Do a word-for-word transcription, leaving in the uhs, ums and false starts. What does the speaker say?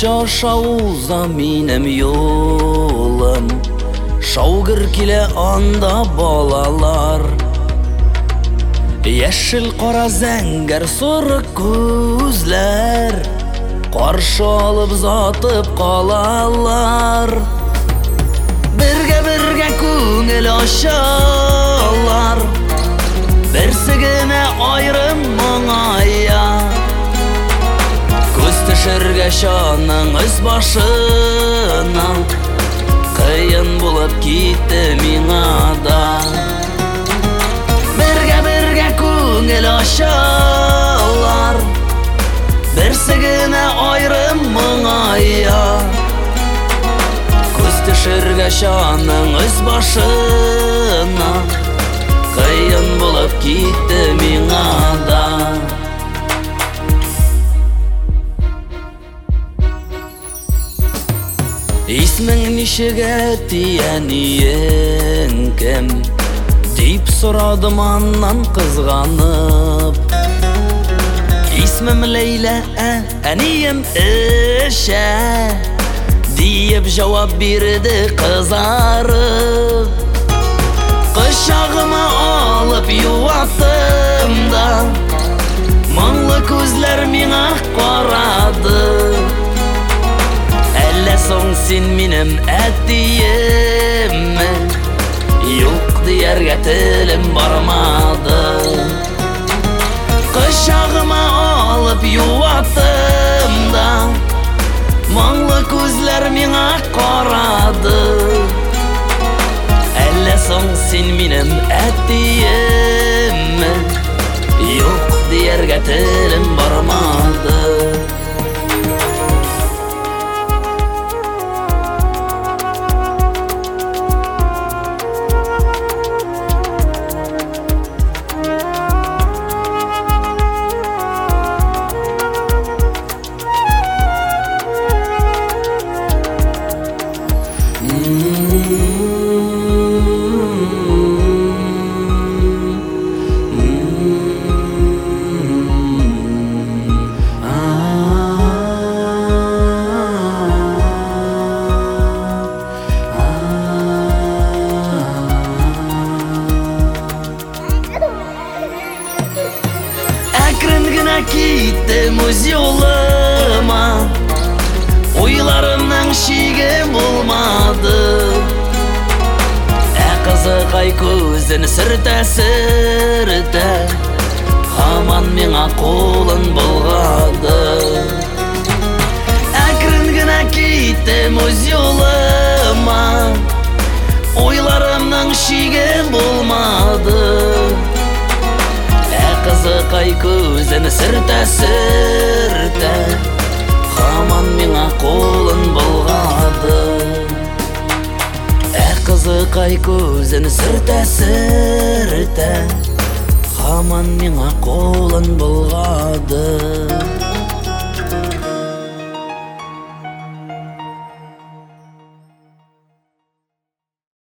Шауза минем yolum, Шаугыр келе анда балалар. Яшыл қара зәңгәр соры күзләр, Қаршы алып затып қалалар. Бірге-бірге көңіл ашалар, Бірсігіне айрым мұңая. Көз түшірге шаның өз башына, Қиын болып кетті миңа да. Бірге-бірге көңіл ашалар, Бірсігіне айрым мұңая. Көз түшірге шаның өз башына, Қиын болып кетті миңа да. Исмің нешеге тияниен кім? Дейп сұрадым аннан қызғанып. Исмім Лейла, әнием ішә, Дейіп жауап берді қызарып. Құшағыма алып юатым да, Мұңлы көзлер миңа қарады. Әлі соң сен менім әттиемме, Юқ диярге тілім бармады. Құшағыма алып юатым да, Мұңлы көзлер миңа қарады. Әлі соң сен менім әттиемме, Юқ диярге тілім бармады. Киттім өз жолыма, Ойларымның шеге болмады. Ә қызықай көзін сүртә-сүртә, Хаман миңа қолын бұлғады. Әкрін гінә киттім өз жолыма, Ойларымның шеге болмады. Қызықай көзін сүртә-сүртә, Хаман миңа қолын бұлғады. Ә қызықай көзін сүртә-сүртә, Хаман миңа қолын бұлғады.